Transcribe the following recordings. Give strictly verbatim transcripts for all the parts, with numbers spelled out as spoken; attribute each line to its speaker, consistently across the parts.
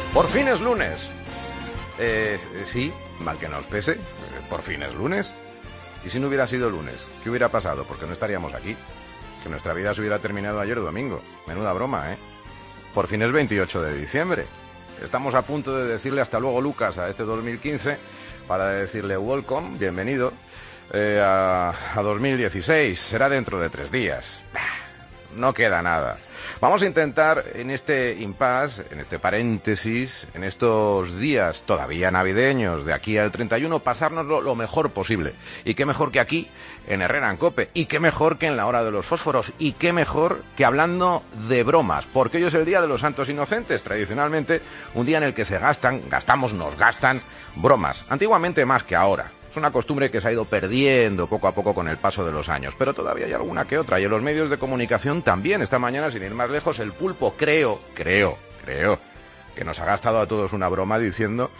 Speaker 1: Por fin es lunes. Eh, sí, mal que nos pese, por fin es lunes. ¿Y si no hubiera sido lunes? ¿Qué hubiera pasado? Porque no estaríamos aquí. Que nuestra vida se hubiera terminado ayer domingo. Menuda broma, ¿eh? Por fin es veintiocho de diciembre. Estamos a punto de decirle hasta luego, Lucas, a este dos mil quince, para decirle welcome, bienvenido, eh, a, a dos mil dieciséis. Será dentro de tres días. No queda nada. Vamos a intentar en este impasse, en este paréntesis, en estos días todavía navideños, de aquí al treinta y uno, pasárnoslo lo mejor posible. Y qué mejor que aquí, en Herrera en Cope, y qué mejor que en la hora de los fósforos, y qué mejor que hablando de bromas, porque hoy es el Día de los Santos Inocentes, tradicionalmente un día en el que se gastan, gastamos, nos gastan bromas, antiguamente más que ahora. Es una costumbre que se ha ido perdiendo poco a poco con el paso de los años, pero todavía hay alguna que otra, y en los medios de comunicación también. Esta mañana, sin ir más lejos, el Pulpo, creo, creo, creo, que nos ha gastado a todos una broma diciendo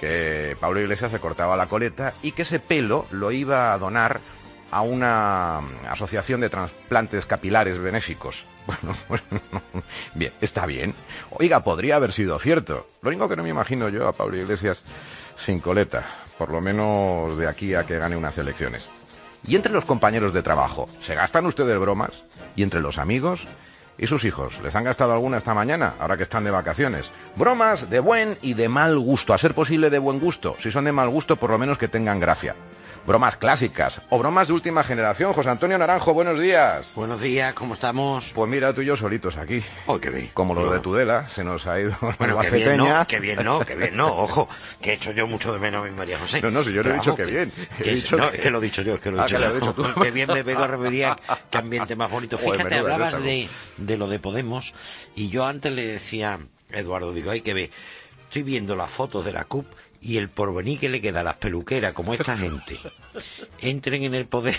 Speaker 1: que Pablo Iglesias se cortaba la coleta y que ese pelo lo iba a donar a una asociación de trasplantes capilares benéficos. Bueno, pues, bien, está bien. Oiga, podría haber sido cierto. Lo único que no me imagino yo a Pablo Iglesias sin coleta, por lo menos de aquí a que gane unas elecciones. Y entre los compañeros de trabajo, ¿se gastan ustedes bromas? ¿Y entre los amigos? ¿Y sus hijos? ¿Les han gastado alguna esta mañana, ahora que están de vacaciones? Bromas de buen y de mal gusto, a ser posible de buen gusto. Si son de mal gusto, por lo menos que tengan gracia. Bromas clásicas o bromas de última generación. José Antonio Naranjo, buenos días.
Speaker 2: Buenos días, ¿cómo estamos?
Speaker 1: Pues mira, tú y yo solitos aquí.
Speaker 2: Oh, qué bien.
Speaker 1: Como lo de Tudela, se nos ha ido.
Speaker 2: Bueno, qué bien, no, qué bien, no, qué bien, no, ojo, que he hecho yo mucho de menos a mi María José.
Speaker 1: No, no, si yo no he dicho que, que bien.
Speaker 2: Que, que
Speaker 1: dicho
Speaker 2: no,
Speaker 1: que...
Speaker 2: es que lo he dicho yo, es que lo he
Speaker 1: ah,
Speaker 2: dicho
Speaker 1: que
Speaker 2: yo.
Speaker 1: Lo he dicho tú.
Speaker 2: Que bien me vengo a referir a qué ambiente más bonito. Fíjate,
Speaker 1: Joder, menuda,
Speaker 2: hablabas de, de lo de Podemos, y yo antes le decía a Eduardo, digo, hay que ver, estoy viendo las fotos de la C U P y el porvenir que le queda a las peluqueras, como esta gente entren en el poder.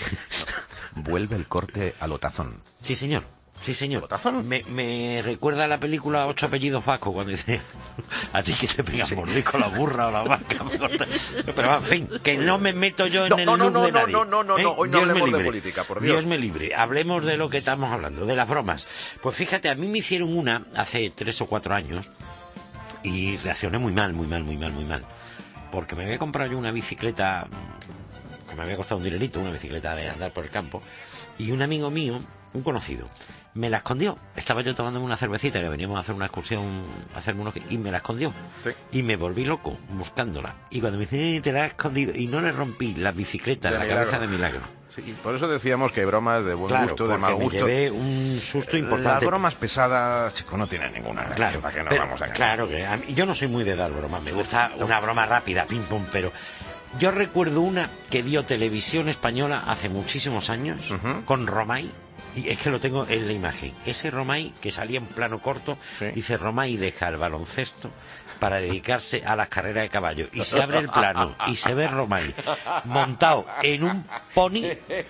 Speaker 1: Vuelve el corte a Lotazón.
Speaker 2: Sí, señor. Sí, señor.
Speaker 1: ¿Lotazón?
Speaker 2: Me, me recuerda a la película Ocho apellidos vascos, cuando dice a ti que te pegas sí. Mordisco la burra o la vaca. Pero en fin, que no me meto yo en
Speaker 1: no,
Speaker 2: el
Speaker 1: no,
Speaker 2: look
Speaker 1: no,
Speaker 2: de nadie.
Speaker 1: No, no, no,
Speaker 2: ¿eh?
Speaker 1: no, hoy no
Speaker 2: Dios
Speaker 1: hablemos
Speaker 2: me libre.
Speaker 1: de política, por Dios.
Speaker 2: Dios me libre. Hablemos de lo que estamos hablando, de las bromas. Pues fíjate, a mí me hicieron una hace tres o cuatro años y reaccioné muy mal, muy mal, muy mal, muy mal. Porque me había comprado yo una bicicleta que me había costado un dinerito, una bicicleta de andar por el campo, y un amigo mío, un conocido, me la escondió. Estaba yo tomándome una cervecita, que veníamos a hacer una excursión, a hacerme unos... y me la escondió. Sí. Y me volví loco buscándola. Y cuando me dice, eh, te la has escondido, y no le rompí la bicicleta en la milagro. Cabeza de milagro.
Speaker 1: Sí, por eso decíamos que bromas de buen
Speaker 2: claro,
Speaker 1: gusto, de mal gusto.
Speaker 2: Me llevé un susto importante.
Speaker 1: Las bromas pesadas, chico, no tienen ninguna gracia.
Speaker 2: Claro,
Speaker 1: ¿para qué nos
Speaker 2: pero,
Speaker 1: vamos a engañar?
Speaker 2: Claro que a mí, yo no soy muy de dar bromas, me gusta una broma rápida, pim pum, pero yo recuerdo una que dio Televisión Española hace muchísimos años, uh-huh. con Romay, y es que lo tengo en la imagen. Ese Romay que salía en plano corto, sí. Dice Romay deja el baloncesto para dedicarse a las carreras de caballo, y se abre el plano y se ve Romay montado en un pony.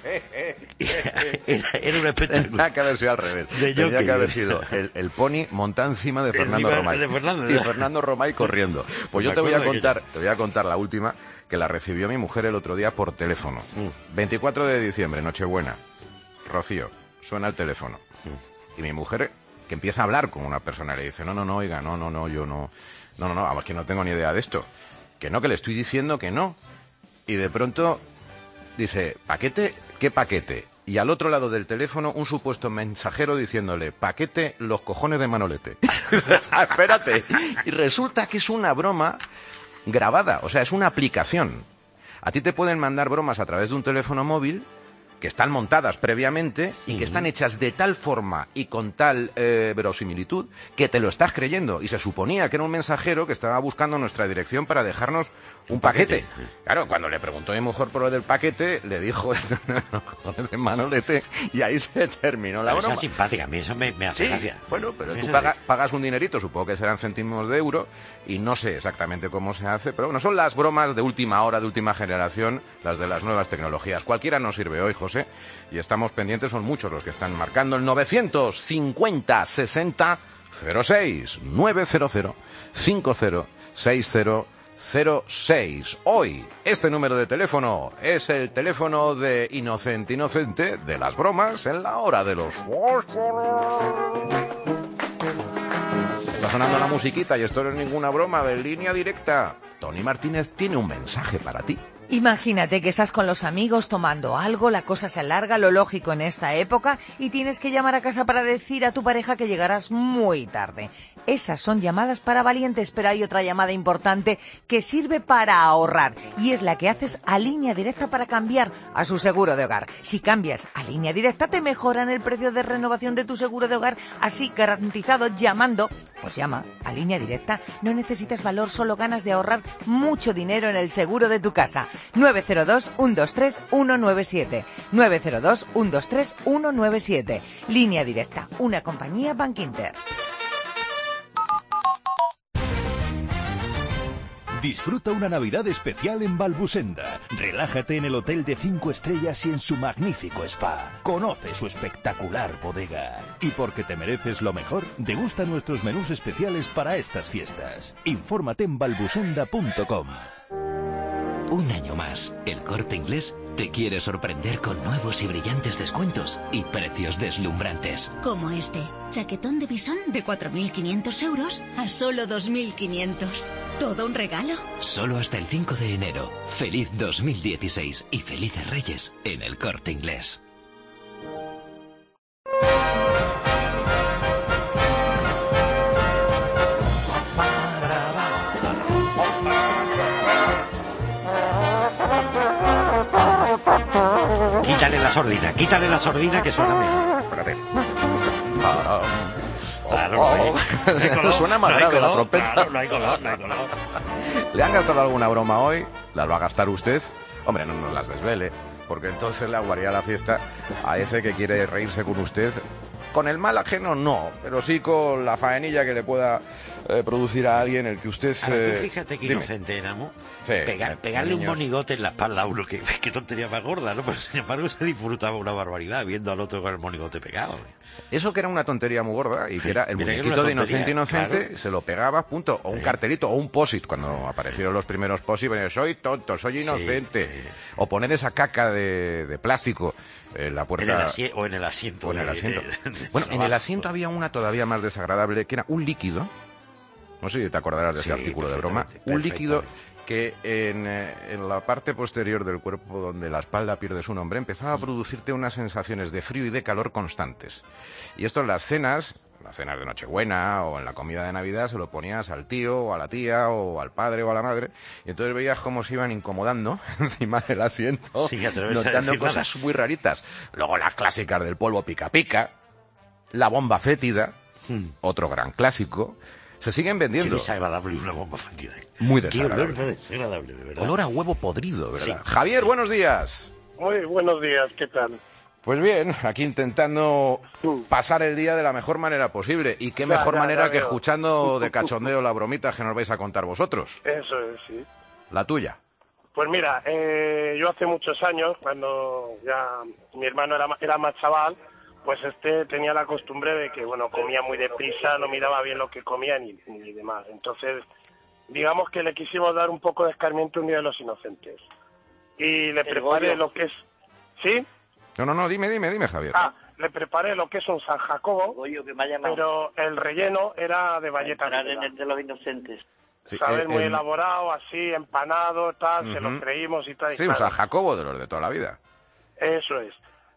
Speaker 2: era, era un espectáculo.
Speaker 1: Tenía que haber sido al revés. Tenía que haber sido el, el pony montado encima de Fernando
Speaker 2: encima
Speaker 1: Romay
Speaker 2: de Fernando,
Speaker 1: y Fernando Romay corriendo. Pues yo te voy a contar, te voy a contar la última, que la recibió mi mujer el otro día por teléfono. Mm. veinticuatro de diciembre, Nochebuena. Rocío, suena el teléfono. Mm. Y mi mujer, que empieza a hablar con una persona, le dice, no, no, no, oiga, no, no, no, yo no... No, no, no, vamos, que no tengo ni idea de esto. Que no, que le estoy diciendo que no. Y de pronto dice, ¿paquete? ¿Qué paquete? Y al otro lado del teléfono un supuesto mensajero diciéndole, paquete los cojones de Manolete. Espérate. Y resulta que es una broma grabada, o sea, es una aplicación. A ti te pueden mandar bromas a través de un teléfono móvil que están montadas previamente y que están hechas de tal forma y con tal eh, verosimilitud que te lo estás creyendo. Y se suponía que era un mensajero que estaba buscando nuestra dirección para dejarnos un paquete. paquete. Claro, cuando le preguntó a mi mujer por lo del paquete, le dijo de Manolete, y ahí se terminó la
Speaker 2: pero
Speaker 1: broma.
Speaker 2: Esa es simpática, a mí eso me, me hace
Speaker 1: sí,
Speaker 2: gracia.
Speaker 1: Bueno, pero tú paga, pagas un dinerito, supongo que serán céntimos de euro, y no sé exactamente cómo se hace, pero bueno, son las bromas de última hora, de última generación, las de las nuevas tecnologías. Cualquiera nos sirve hoy, José, y estamos pendientes, son muchos los que están marcando el novecientos cincuenta sesenta cero seis, nueve cero cero cinco cero seis cero cero seis. Hoy, este número de teléfono es el teléfono de Inocente Inocente de las bromas en la hora de los fósforos. está sonando la musiquita y esto no es ninguna broma, de Línea Directa. Tony Martínez tiene un mensaje para ti.
Speaker 3: Imagínate que estás con los amigos tomando algo, la cosa se alarga, lo lógico en esta época, y tienes que llamar a casa para decir a tu pareja que llegarás muy tarde. Esas son llamadas para valientes, pero hay otra llamada importante que sirve para ahorrar, y es la que haces a Línea Directa para cambiar a su seguro de hogar. Si cambias a Línea Directa te mejoran el precio de renovación de tu seguro de hogar, así garantizado llamando, pues llama a Línea Directa. No necesitas valor, solo ganas de ahorrar mucho dinero en el seguro de tu casa. nueve cero dos, uno dos tres, uno nueve siete. nueve cero dos, uno dos tres, uno nueve siete. Línea Directa, una compañía Bankinter.
Speaker 4: Disfruta una Navidad especial en Balbusenda. Relájate en el hotel de cinco estrellas y en su magnífico spa. Conoce su espectacular bodega. Y porque te mereces lo mejor, degusta nuestros menús especiales para estas fiestas. Infórmate en balbusenda punto com.
Speaker 5: Un año más, El Corte Inglés te quiere sorprender con nuevos y brillantes descuentos y precios deslumbrantes.
Speaker 6: Como este, chaquetón de bisón de cuatro mil quinientos euros a solo dos mil quinientos. ¿Todo un regalo?
Speaker 5: Solo hasta el cinco de enero. Feliz dos mil dieciséis y felices Reyes en El Corte Inglés.
Speaker 2: Quítale la sordina, quítale la sordina que suena mejor.
Speaker 1: Espérate.
Speaker 2: Claro, no hay- no hay color,
Speaker 1: Suena más
Speaker 2: no hay
Speaker 1: grave la
Speaker 2: color,
Speaker 1: trompeta.
Speaker 2: claro, no hay color, no hay color.
Speaker 1: ¿Le han gastado alguna broma hoy? ¿Las va a gastar usted? Hombre, no nos las desvele, porque entonces le aguaría la fiesta a ese que quiere reírse con usted. Con el mal ajeno no, pero sí con la faenilla que le pueda eh, producir a alguien el que usted...
Speaker 2: Ahora, tú
Speaker 1: eh,
Speaker 2: fíjate que
Speaker 1: dime.
Speaker 2: inocente éramos.
Speaker 1: Sí,
Speaker 2: Pegar-
Speaker 1: eh,
Speaker 2: pegarle un
Speaker 1: niños.
Speaker 2: monigote en la espalda a uno, que, que tontería más gorda, ¿no? Pero sin embargo se disfrutaba una barbaridad viendo al otro con el monigote pegado.
Speaker 1: Eso que era una tontería muy gorda y que era el
Speaker 2: Mira que era
Speaker 1: muñequito
Speaker 2: una
Speaker 1: de inocente
Speaker 2: tontería,
Speaker 1: inocente,
Speaker 2: claro.
Speaker 1: se lo pegaba, punto, o un
Speaker 2: Sí.
Speaker 1: cartelito o un posit cuando aparecieron los primeros posit, venía, soy tonto, soy
Speaker 2: Sí,
Speaker 1: inocente,
Speaker 2: sí.
Speaker 1: o poner esa caca de, de plástico en la puerta
Speaker 2: En el asi- o en el asiento.
Speaker 1: o en el
Speaker 2: de-
Speaker 1: asiento.
Speaker 2: de- de
Speaker 1: Bueno, en el
Speaker 2: trabajo.
Speaker 1: asiento había una todavía más desagradable que era un líquido. No sé si te acordarás de ese
Speaker 2: Sí,
Speaker 1: artículo de broma.
Speaker 2: perfectamente,
Speaker 1: Un líquido
Speaker 2: perfectamente.
Speaker 1: que en, eh, en la parte posterior del cuerpo donde la espalda pierde su nombre empezaba a producirte unas sensaciones de frío y de calor constantes. Y esto en las cenas, las cenas de Nochebuena o en la comida de Navidad se lo ponías al tío o a la tía o al padre o a la madre y entonces veías cómo se iban incomodando encima del asiento,
Speaker 2: Sí, atreves a
Speaker 1: notando
Speaker 2: decir nada.
Speaker 1: cosas muy raritas. Luego las clásicas del polvo pica pica, la bomba fétida,
Speaker 2: Hmm.
Speaker 1: otro gran clásico. Se siguen
Speaker 2: Qué
Speaker 1: vendiendo.
Speaker 2: desagradable una bomba fétida.
Speaker 1: Muy
Speaker 2: Qué
Speaker 1: desagradable.
Speaker 2: olor más desagradable, de verdad.
Speaker 1: Olor a huevo podrido, ¿verdad?
Speaker 2: Sí.
Speaker 1: Javier, buenos días.
Speaker 7: Muy buenos días, ¿qué tal?
Speaker 1: Pues bien, aquí intentando pasar el día de la mejor manera posible. Y qué
Speaker 7: Ya,
Speaker 1: mejor
Speaker 7: ya,
Speaker 1: manera
Speaker 7: ya
Speaker 1: que
Speaker 7: veo.
Speaker 1: escuchando de cachondeo la bromita que nos vais a contar vosotros.
Speaker 7: Eso es, sí.
Speaker 1: La tuya.
Speaker 7: Pues mira, eh, yo hace muchos años, cuando ya mi hermano era, ma- era más chaval, pues este tenía la costumbre de que, bueno, comía muy deprisa, no miraba bien lo que comía ni, ni demás. Entonces, digamos que le quisimos dar un poco de escarmiento un día de los inocentes. Y le preparé lo que es... ¿Sí?
Speaker 1: No, no, no, dime, dime, dime, Javier.
Speaker 7: Ah, le preparé lo que es un San Jacobo,
Speaker 8: Goyo, que me ha llamado
Speaker 7: pero el relleno era de bayeta
Speaker 8: para entrar en
Speaker 7: negra.
Speaker 8: el de los inocentes.
Speaker 1: Sí,
Speaker 7: ¿Sabes?
Speaker 1: el-
Speaker 7: Muy
Speaker 1: el-
Speaker 7: elaborado, así, empanado, tal, se
Speaker 1: Ujú.
Speaker 7: lo creímos y tal. y
Speaker 1: Sí, un
Speaker 7: claro,
Speaker 1: San Jacobo de los de toda la vida.
Speaker 7: Eso es.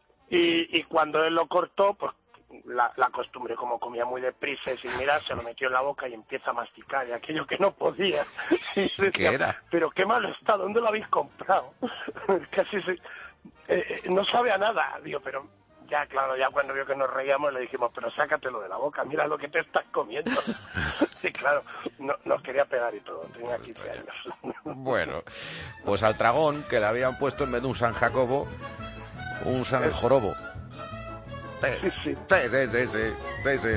Speaker 7: Y, y cuando él lo cortó, pues la, la costumbre, como comía muy deprisa y sin mirar, se lo metió en la boca y empieza a masticar, y aquello que no podía. Y yo decía,
Speaker 1: ¿Qué era?
Speaker 7: Pero qué malo está, ¿dónde lo habéis comprado? Casi se... eh, eh, no sabe a nada. Digo, pero ya, claro, ya cuando vio que nos reíamos le dijimos, pero sácatelo de la boca, mira lo que te estás comiendo. Sí, claro, no, nos quería pegar y todo, tenía quince años.
Speaker 1: Bueno, pues al dragón que le habían puesto en vez de un San Jacobo, un San Jorobo.
Speaker 7: Sí, sí.
Speaker 1: Sí, sí, sí, sí, sí, sí.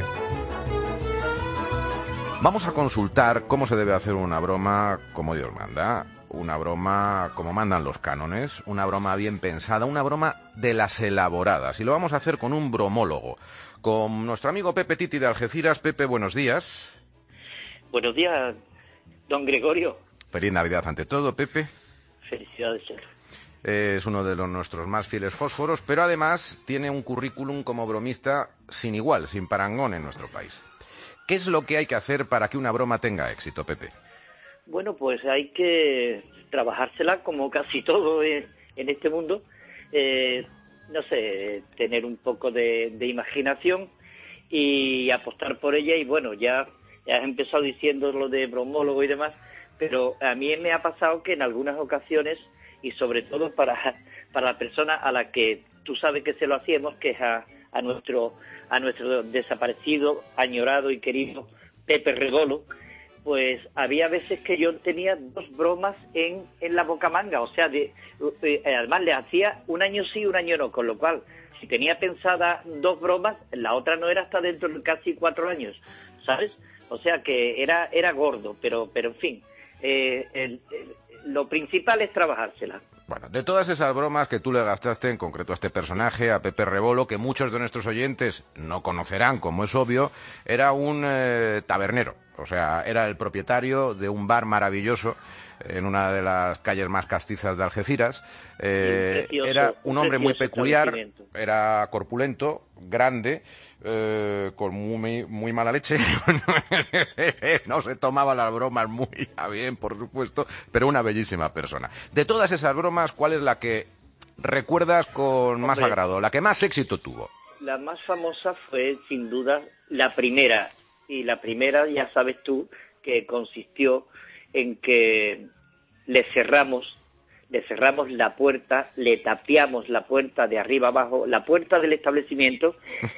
Speaker 1: Vamos a consultar cómo se debe hacer una broma como Dios manda, una broma como mandan los cánones, una broma bien pensada, una broma de las elaboradas. Y lo vamos a hacer con un bromólogo, con nuestro amigo Pepe Titi de Algeciras. Pepe, buenos días.
Speaker 8: Buenos días, don Gregorio.
Speaker 1: Feliz Navidad ante todo, Pepe.
Speaker 8: Felicidades, señor.
Speaker 1: Es uno de los nuestros más fieles fósforos, pero además tiene un currículum como bromista sin igual, sin parangón en nuestro país. ¿Qué es lo que hay que hacer para que una broma tenga éxito, Pepe?
Speaker 8: Bueno, pues hay que trabajársela como casi todo en, en este mundo. Eh, no sé, tener un poco de, de imaginación y apostar por ella. Y bueno, ya, ya has empezado diciendo lo de bromólogo y demás, pero a mí me ha pasado que en algunas ocasiones, y sobre todo para, para la persona a la que tú sabes que se lo hacíamos, que es a, a nuestro a nuestro desaparecido, añorado y querido Pepe Rebolo, pues había veces que yo tenía dos bromas en, en la bocamanga, o sea, de, eh, además le hacía un año sí, un año no, con lo cual, si tenía pensada dos bromas, la otra no era hasta dentro de casi cuatro años, ¿sabes? O sea que era era gordo, pero pero en fin, eh, el, el, lo principal es trabajársela.
Speaker 1: Bueno, de todas esas bromas que tú le gastaste en concreto a este personaje, a Pepe Rebolo, que muchos de nuestros oyentes no conocerán, como es obvio, era un eh, tabernero, o sea, era el propietario de un bar maravilloso en una de las calles más castizas de Algeciras. Eh,
Speaker 8: precioso,
Speaker 1: era un hombre muy peculiar,
Speaker 8: establecimiento.
Speaker 1: era corpulento, grande, eh, con muy, muy mala leche. No se tomaba las bromas muy a bien, por supuesto, pero una bellísima persona. De todas esas bromas, ¿cuál es la que recuerdas con más
Speaker 8: Hombre,
Speaker 1: agrado, la que más éxito tuvo?
Speaker 8: La más famosa fue, sin duda, la primera. Y la primera, ya sabes tú, que consistió en que le cerramos, le cerramos la puerta, le tapiamos la puerta de arriba abajo, la puerta del establecimiento.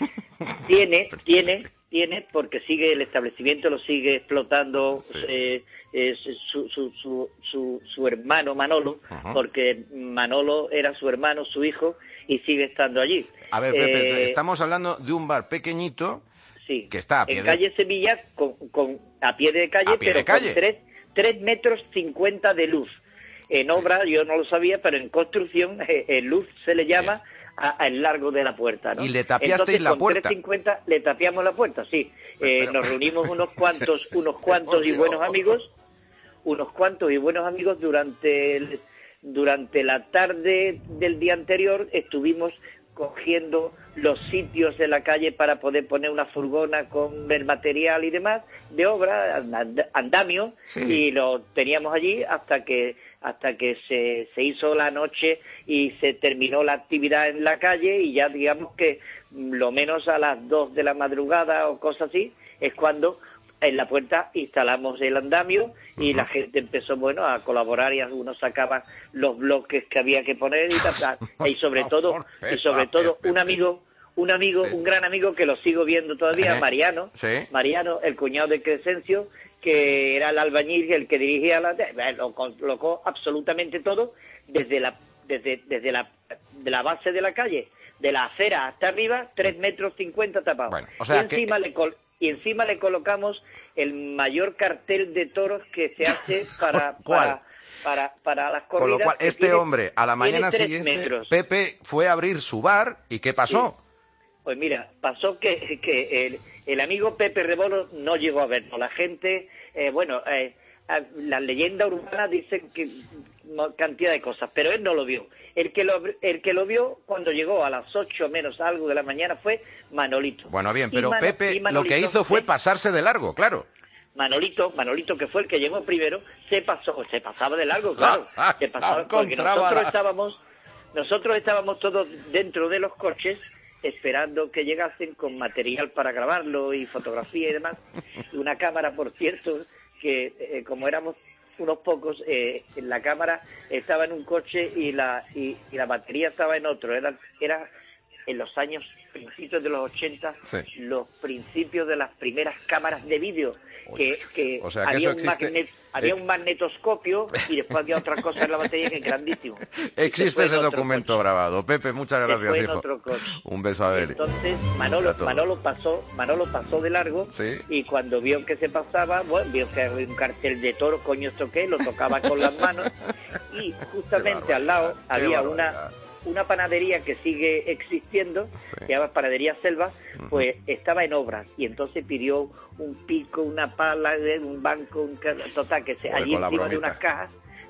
Speaker 8: Tiene, tiene, tiene, porque sigue el establecimiento, lo sigue explotando
Speaker 1: Sí.
Speaker 8: eh, eh, su, su, su, su, su hermano Manolo,
Speaker 1: Ajá.
Speaker 8: porque Manolo era su hermano, su hijo, y sigue estando allí.
Speaker 1: A ver, Pepe,
Speaker 8: Eh,
Speaker 1: estamos hablando de un bar pequeñito
Speaker 8: Sí,
Speaker 1: que está a pie
Speaker 8: en
Speaker 1: de-
Speaker 8: calle Sevilla, con, con, a pie de calle,
Speaker 1: A pie
Speaker 8: pero
Speaker 1: de calle.
Speaker 8: con tres, tres metros cincuenta de luz. En obra, yo no lo sabía, pero en construcción, eh, en luz se le llama a- al largo de la puerta, ¿no?
Speaker 1: ¿Y le tapiasteis
Speaker 8: Entonces,
Speaker 1: la
Speaker 8: con
Speaker 1: puerta?
Speaker 8: tres cincuenta le tapiamos la puerta, sí. Eh,
Speaker 1: Pero-
Speaker 8: nos reunimos unos cuantos, unos cuantos y
Speaker 1: Dios.
Speaker 8: buenos amigos, unos cuantos y buenos amigos durante el, durante la tarde del día anterior estuvimos cogiendo los sitios de la calle para poder poner una furgona con el material y demás de obra, and- andamio,
Speaker 1: Sí.
Speaker 8: y lo teníamos allí hasta que hasta que se, se hizo la noche y se terminó la actividad en la calle, y ya digamos que mm, lo menos a las dos de la madrugada o cosas así es cuando en la puerta instalamos el andamio y la gente empezó, bueno, a colaborar, y algunos sacaban los bloques que había que poner y tal, tal. Y sobre todo, y sobre todo un amigo, un amigo,
Speaker 1: Sí.
Speaker 8: un gran amigo que lo sigo viendo todavía,
Speaker 1: Eh,
Speaker 8: Mariano,
Speaker 1: sí.
Speaker 8: Mariano, el cuñado de Crescencio, que era el albañil y el que dirigía la, eh, lo colocó absolutamente todo desde la desde desde la de la base de la calle, de la acera hasta arriba, tres metros cincuenta tapados.
Speaker 1: Bueno, o sea
Speaker 8: y encima
Speaker 1: que-
Speaker 8: le col- y encima le colocamos el mayor cartel de toros que se hace para
Speaker 1: ¿Cuál?
Speaker 8: para para, para las corridas.
Speaker 1: Con lo cual,
Speaker 8: que
Speaker 1: este
Speaker 8: tiene-
Speaker 1: hombre, a la
Speaker 8: tiene
Speaker 1: mañana
Speaker 8: tres
Speaker 1: siguiente,
Speaker 8: metros.
Speaker 1: Pepe fue a abrir su bar, ¿y qué pasó?
Speaker 8: Pues mira, pasó que, que el, el amigo Pepe Rebolo no llegó a vernos. La gente, eh, bueno, eh, a- la leyenda urbana dice que no- cantidad de cosas, pero él no lo vio. El que lo, el que lo vio cuando llegó a las ocho menos algo de la mañana fue Manolito.
Speaker 1: Bueno, bien,
Speaker 8: Y
Speaker 1: pero
Speaker 8: Mano-
Speaker 1: Pepe
Speaker 8: y
Speaker 1: lo
Speaker 8: Manolito,
Speaker 1: que hizo fue
Speaker 8: ¿eh?
Speaker 1: pasarse de largo, claro.
Speaker 8: Manolito, Manolito, que fue el que llegó primero, se pasó, se pasaba de largo, claro.
Speaker 1: Ah,
Speaker 8: Se pasaba,
Speaker 1: ah,
Speaker 8: porque
Speaker 1: encontraba
Speaker 8: nosotros
Speaker 1: la-
Speaker 8: estábamos, nosotros estábamos todos dentro de los coches esperando que llegasen con material para grabarlo y fotografía y demás. Una cámara, por cierto, que eh, como éramos unos pocos, eh, en la cámara estaba en un coche y la y, y la batería estaba en otro. Era, era en los años principios de los ochenta,
Speaker 1: Sí.
Speaker 8: los principios de las primeras cámaras de vídeo, que, que,
Speaker 1: o sea, que
Speaker 8: había,
Speaker 1: eso
Speaker 8: un
Speaker 1: existe-
Speaker 8: magnet- había
Speaker 1: eh.
Speaker 8: un magnetoscopio y después había otra cosa en la batería que es grandísimo. Y se
Speaker 1: Existe
Speaker 8: fue en
Speaker 1: ese
Speaker 8: otro
Speaker 1: documento
Speaker 8: coche.
Speaker 1: grabado. Pepe, muchas
Speaker 8: Se
Speaker 1: gracias,
Speaker 8: fue en
Speaker 1: hijo.
Speaker 8: otro coche.
Speaker 1: Un beso a Beli.
Speaker 8: Entonces
Speaker 1: A
Speaker 8: Manolo,
Speaker 1: todos.
Speaker 8: Manolo pasó, Manolo pasó de largo,
Speaker 1: Sí.
Speaker 8: y cuando vio que se pasaba, bueno, vio que había un cartel de toro, coño esto qué, lo tocaba con las manos, y justamente
Speaker 1: Qué
Speaker 8: al lado
Speaker 1: barbaridad, qué
Speaker 8: había una
Speaker 1: barbaridad.
Speaker 8: una panadería que sigue existiendo,
Speaker 1: Sí.
Speaker 8: se llama Panadería Selva,
Speaker 1: Ujú.
Speaker 8: pues estaba en obras, y entonces pidió un pico, una pala, un banco, un ca- total, que se,
Speaker 1: Joder,
Speaker 8: allí
Speaker 1: con la
Speaker 8: encima de
Speaker 1: bromita.
Speaker 8: unas cajas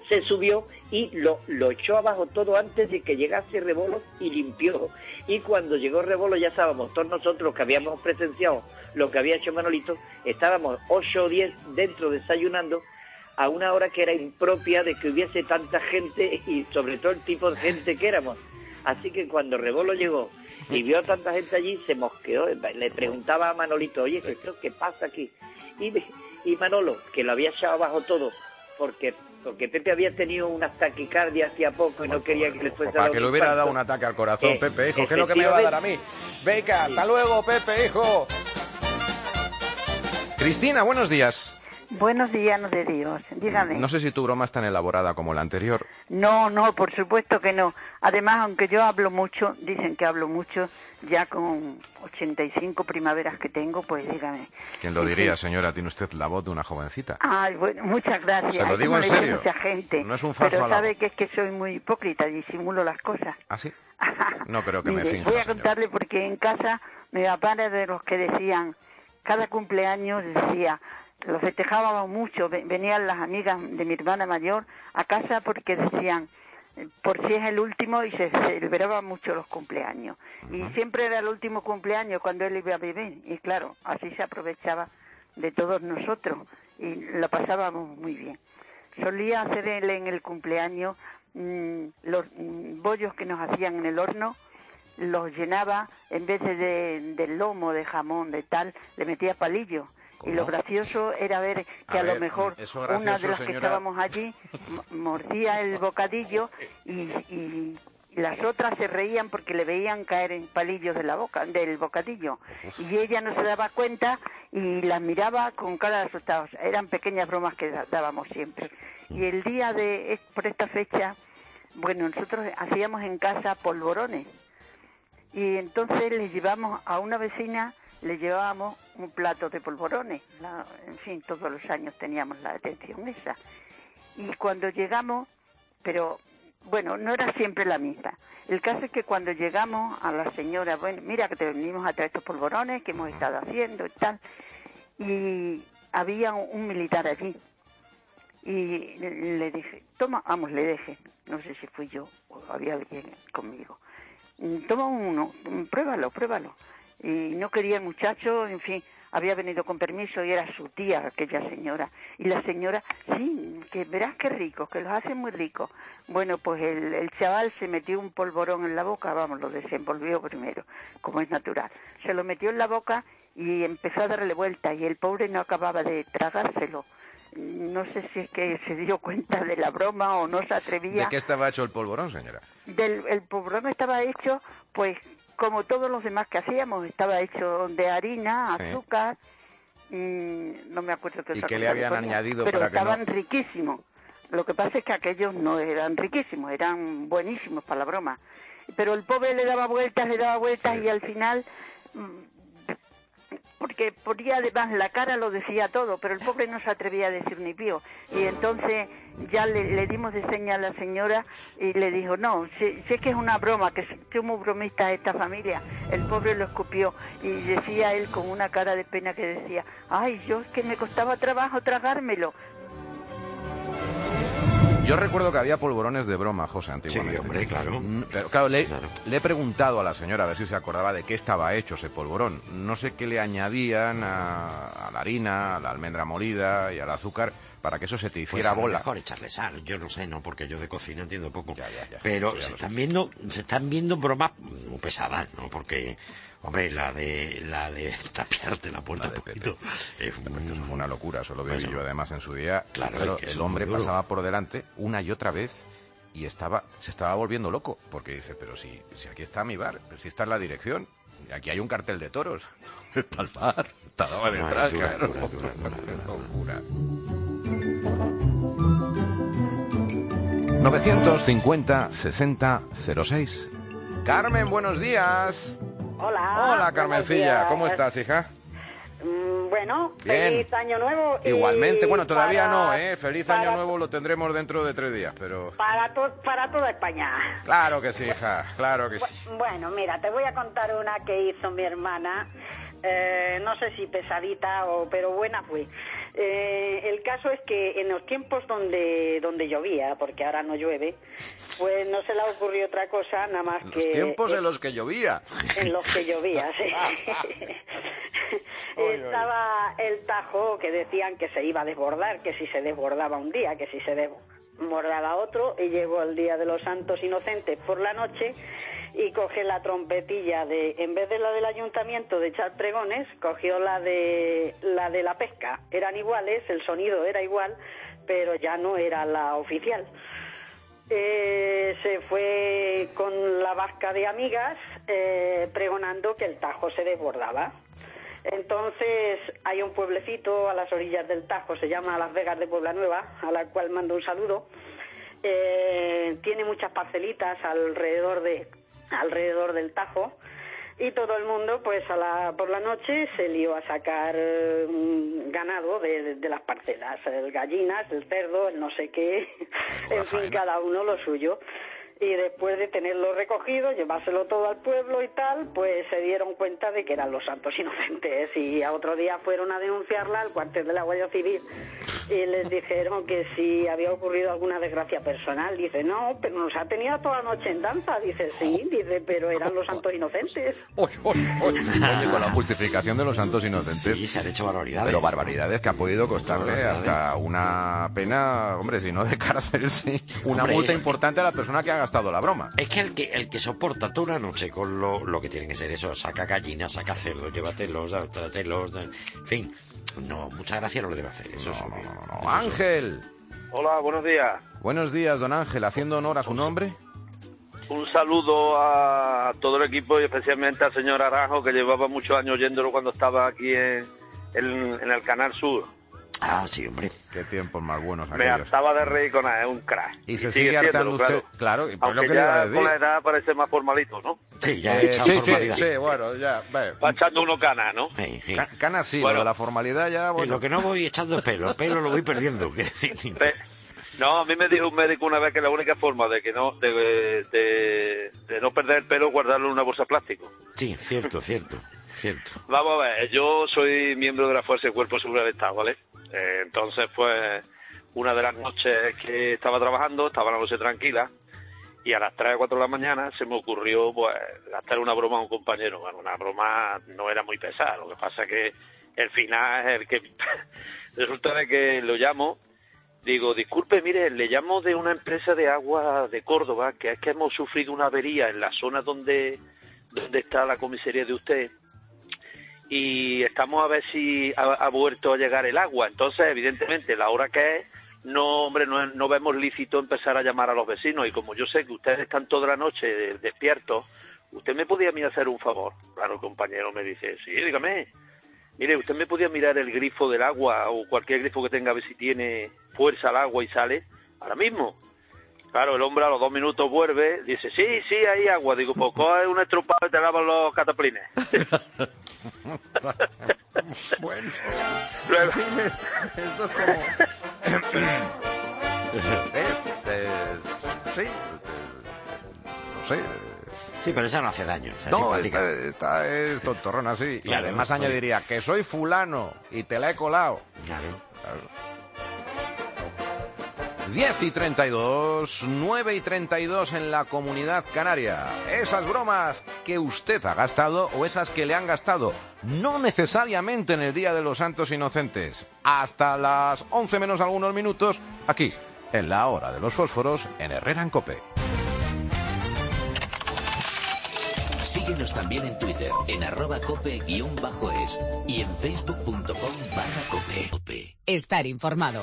Speaker 8: se subió y lo, lo echó abajo todo antes de que llegase Rebolo y limpió. Y cuando llegó Rebolo ya estábamos todos nosotros que habíamos presenciado lo que había hecho Manolito, estábamos ocho o diez dentro desayunando a una hora que era impropia de que hubiese tanta gente y sobre todo el tipo de gente que éramos. Así que cuando Rebolo llegó y vio a tanta gente allí, se mosqueó, le preguntaba a Manolito, oye, ¿qué, qué pasa aquí? Y, y Manolo, que lo había echado abajo todo, porque porque Pepe había tenido una taquicardia hacía poco y no quería que le fuese
Speaker 1: para que le hubiera dado un ataque al corazón, eh, Pepe, hijo, ¿qué es lo que me va a dar a mí? Venga, hasta luego, Pepe, hijo. Cristina, buenos días.
Speaker 9: Buenos días, no de Dios. Dígame.
Speaker 1: No sé si tu broma es tan elaborada como la anterior.
Speaker 9: No, no, por supuesto que no. Además, aunque yo hablo mucho, dicen que hablo mucho, ya con ochenta y cinco primaveras que tengo, pues dígame.
Speaker 1: ¿Quién lo diría, señora? Tiene usted la voz de una jovencita.
Speaker 9: Ay, bueno, muchas gracias.
Speaker 1: Se lo digo en serio.
Speaker 9: Mucha gente.
Speaker 1: No es un falso
Speaker 9: Pero
Speaker 1: halago.
Speaker 9: sabe que es que soy muy hipócrita, disimulo las cosas.
Speaker 1: ¿Ah, sí? No creo que me
Speaker 9: Mire,
Speaker 1: finja,
Speaker 9: voy a
Speaker 1: señora.
Speaker 9: contarle porque en casa mi papá era de los que decían, cada cumpleaños decía, lo festejábamos mucho, venían las amigas de mi hermana mayor a casa porque decían, por si es el último, y se celebraban mucho los cumpleaños. Uh-huh. Y siempre era el último cumpleaños cuando él iba a vivir, y claro, así se aprovechaba de todos nosotros, y lo pasábamos muy bien. Solía hacer él en el cumpleaños mmm, los mmm, bollos que nos hacían en el horno, los llenaba, en vez de, de, de lomo, de jamón, de tal, le metía palillos. ¿Cómo? Y lo gracioso era ver que a, a ver, lo mejor una de las señora... que estábamos allí mordía el bocadillo y, y las otras se reían porque le veían caer en palillos de la boca, del bocadillo. Uf. Y ella no se daba cuenta y las miraba con cara de asustados. Eran pequeñas bromas que dábamos siempre. Y el día de, por esta fecha, bueno, nosotros hacíamos en casa polvorones. Y entonces le llevamos a una vecina, le llevábamos un plato de polvorones. La, en fin, todos los años teníamos la atención esa. Y cuando llegamos, pero bueno, no era siempre la misma. El caso es que cuando llegamos a la señora, bueno, mira que te venimos a traer estos polvorones que hemos estado haciendo y tal. Y había un, un militar allí. Y le, le dije, toma, vamos, le dije, no sé si fui yo o había alguien conmigo. Toma uno, pruébalo, pruébalo. Y no quería el muchacho, en fin, había venido con permiso y era su tía, aquella señora. Y la señora, sí, que verás qué rico, que los hacen muy ricos. Bueno, pues el, el chaval se metió un polvorón en la boca, vamos, lo desenvolvió primero, como es natural. Se lo metió en la boca y empezó a darle vuelta y el pobre no acababa de tragárselo. No sé si es que se dio cuenta de la broma o no se atrevía.
Speaker 1: ¿De qué estaba hecho el polvorón, señora?
Speaker 9: Del, el polvorón estaba hecho, pues, como todos los demás que hacíamos. Estaba hecho de harina, sí. azúcar, mmm, no me acuerdo qué
Speaker 1: otra cosa. ¿Y qué le habían añadido
Speaker 9: pero
Speaker 1: para que no?
Speaker 9: Pero estaban riquísimos. Lo que pasa es que aquellos no eran riquísimos, eran buenísimos para la broma. Pero el pobre le daba vueltas, le daba vueltas sí. y al final... Mmm, porque ponía además la cara, lo decía todo, pero el pobre no se atrevía a decir ni pío. Y entonces ya le, le dimos de seña a la señora y le dijo, no, sé, sé que es una broma, que somos bromistas esta familia. El pobre lo escupió y decía él con una cara de pena que decía, ay, yo es que me costaba trabajo tragármelo.
Speaker 1: Yo recuerdo que había polvorones de broma, José, antiguamente.
Speaker 2: Sí, hombre, claro.
Speaker 1: Pero claro le,
Speaker 2: claro,
Speaker 1: le he preguntado a la señora a ver si se acordaba de qué estaba hecho ese polvorón. No sé qué le añadían a, a la harina, a la almendra molida y al azúcar para que eso se te hiciera
Speaker 2: pues
Speaker 1: bola.
Speaker 2: Mejor echarle sal, yo no sé, no, porque yo de cocina entiendo poco.
Speaker 1: Ya, ya, ya,
Speaker 2: pero
Speaker 1: ya
Speaker 2: se
Speaker 1: lo
Speaker 2: están
Speaker 1: sé.
Speaker 2: viendo, se están viendo bromas muy pesadas, ¿no? Porque hombre, la de la de tapiarte la puerta
Speaker 1: la
Speaker 2: un poquito es
Speaker 1: un... una locura, eso lo vi
Speaker 2: pues,
Speaker 1: yo además en su día.
Speaker 2: Claro,
Speaker 1: pero
Speaker 2: el
Speaker 1: hombre pasaba por delante una y otra vez y estaba se estaba volviendo loco porque dice, pero si, si aquí está mi bar, pero si está en la dirección, aquí hay un cartel de toros. Está el bar, estaba detrás.
Speaker 2: No, dura,
Speaker 1: claro.
Speaker 2: dura, dura, dura, dura, dura.
Speaker 1: novecientos cincuenta sesenta cero seis. Carmen, buenos días.
Speaker 10: Hola.
Speaker 1: Hola, Carmencilla. ¿Cómo estás, hija?
Speaker 10: Mm, bueno,
Speaker 1: Bien.
Speaker 10: feliz año nuevo. Y
Speaker 1: igualmente, bueno, todavía
Speaker 10: para,
Speaker 1: no, ¿eh? Feliz
Speaker 10: para,
Speaker 1: año nuevo lo tendremos dentro de tres días, pero...
Speaker 10: Para, to, para toda España.
Speaker 1: Claro que sí, hija, claro que sí.
Speaker 10: Bueno, mira, te voy a contar una que hizo mi hermana Eh, no sé si pesadita, o pero buena fue. Eh, el caso es que en los tiempos donde donde llovía, porque ahora no llueve, pues no se le ocurrió otra cosa nada más
Speaker 1: Los
Speaker 10: que...
Speaker 1: tiempos
Speaker 10: eh,
Speaker 1: en los que llovía.
Speaker 10: En los que llovía, sí. Estaba el Tajo, que decían que se iba a desbordar, que si se desbordaba un día, que si se desbordaba otro, y llegó el Día de los Santos Inocentes por la noche y coge la trompetilla de, en vez de la del ayuntamiento de echar pregones, cogió la de la de la pesca. Eran iguales, el sonido era igual, pero ya no era la oficial. Eh, se fue con la vasca de amigas eh, pregonando que el Tajo se desbordaba. Entonces hay un pueblecito a las orillas del Tajo, se llama Las Vegas de Puebla Nueva, a la cual mando un saludo. Eh, tiene muchas parcelitas alrededor de alrededor del Tajo, y todo el mundo pues a la, por la noche se lió a sacar um, ganado de, de, de las parcelas, el gallinas, el cerdo, el no sé qué, en fin, cada uno lo suyo. Y después de tenerlo recogido, llevárselo todo al pueblo y tal, pues se dieron cuenta de que eran los santos inocentes, y a otro día fueron a denunciarla al cuartel de la Guardia Civil y les dijeron que si había ocurrido alguna desgracia personal. Dice, no, pero nos ha tenido toda la noche en danza. Dice, sí, dice, pero eran los santos inocentes.
Speaker 1: Oye, oye, oye, oye, con la justificación de los santos inocentes.
Speaker 2: Sí, se han hecho barbaridades.
Speaker 1: Pero barbaridades que ha podido costarle hasta una pena, hombre, si no de cárcel, sí, una
Speaker 2: Hombre,
Speaker 1: multa
Speaker 2: es...
Speaker 1: importante a la persona que ha gastado la broma.
Speaker 2: Es que el que el que soporta toda una noche con lo, lo que tiene que ser eso, saca gallinas, saca cerdos, llévatelos, trátelos, en fin, no, muchas gracias no le debe hacer eso.
Speaker 1: No, no, no, no, no. Ángel.
Speaker 11: Hola, buenos días.
Speaker 1: Buenos días, don Ángel, haciendo honor a su nombre.
Speaker 11: Un saludo a todo el equipo y especialmente al señor Aranjo, que llevaba muchos años oyéndolo cuando estaba aquí en, en, en el Canal Sur.
Speaker 2: Ah, sí, hombre.
Speaker 1: Qué tiempos más buenos
Speaker 11: Me
Speaker 1: aquellos.
Speaker 11: hartaba de reír con él, es un crack.
Speaker 1: Y se
Speaker 11: sigue
Speaker 1: sigue hartando
Speaker 11: siéndolo,
Speaker 1: usted, claro, y pues
Speaker 11: aunque
Speaker 1: lo que le iba a
Speaker 11: ya
Speaker 1: decir.
Speaker 11: con la edad parece más formalito, ¿no?
Speaker 2: Sí, ya
Speaker 1: Eh,
Speaker 2: he echado
Speaker 1: sí, sí,
Speaker 2: formalidad.
Speaker 1: sí, bueno, ya, ve.
Speaker 11: Va echando uno cana, ¿no?
Speaker 2: Sí, sí.
Speaker 1: Ca- Canas sí,
Speaker 11: Bueno.
Speaker 1: lo de la formalidad ya,
Speaker 2: Y
Speaker 1: bueno.
Speaker 2: lo que no voy echando es pelo, el pelo lo voy perdiendo.
Speaker 11: Pe- No, a mí me dijo un médico una vez que la única forma de que no de, de, de no perder el pelo es guardarlo en una bolsa de plástico.
Speaker 2: Sí, cierto, cierto, cierto.
Speaker 11: Vamos a ver, yo soy miembro de la Fuerza de Cuerpo de Seguridad del Estado, ¿vale? Eh, entonces, pues, una de las noches que estaba trabajando, estaba la noche tranquila, y a las tres o cuatro de la mañana se me ocurrió, pues, hacer una broma a un compañero. Bueno, una broma no era muy pesada, lo que pasa es que el final es el que... Resulta de que lo llamo, digo, disculpe, mire, le llamo de una empresa de agua de Córdoba, que es que hemos sufrido una avería en la zona donde, donde está la comisaría de usted, y estamos a ver si ha, ha vuelto a llegar el agua. Entonces, evidentemente, la hora que es, no, hombre, no, no vemos lícito empezar a llamar a los vecinos, y como yo sé que ustedes están toda la noche despiertos, ¿usted me podía a mí hacer un favor? Claro, el compañero me dice, sí, dígame. Mire, ¿usted me podía mirar el grifo del agua o cualquier grifo que tenga, a ver si tiene fuerza el agua y sale ahora mismo? Claro, el hombre a los dos minutos vuelve, dice, sí, sí, hay agua. Digo, pues coge un estrupado y te lavas los cataplines.
Speaker 1: Bueno,
Speaker 11: Luego-
Speaker 1: esto es como... eh, eh, sí, eh, no sé...
Speaker 2: Sí, pero esa no hace daño. Esa es
Speaker 1: No,
Speaker 2: simpática.
Speaker 1: esta, esta es tontorrona, sí. Y
Speaker 2: Claro,
Speaker 1: además
Speaker 2: oye.
Speaker 1: añadiría que soy fulano y te la he colado.
Speaker 2: Claro.
Speaker 1: diez y treinta y dos, nueve y treinta y dos en la Comunidad Canaria. Esas bromas que usted ha gastado o esas que le han gastado, no necesariamente en el Día de los Santos Inocentes. Hasta las once menos algunos minutos, aquí, en la Hora de los Fósforos, en Herrera en Cope.
Speaker 5: Síguenos también en Twitter, en arroba cope guión bajo es y en facebook punto com barra cope.
Speaker 12: Estar informado.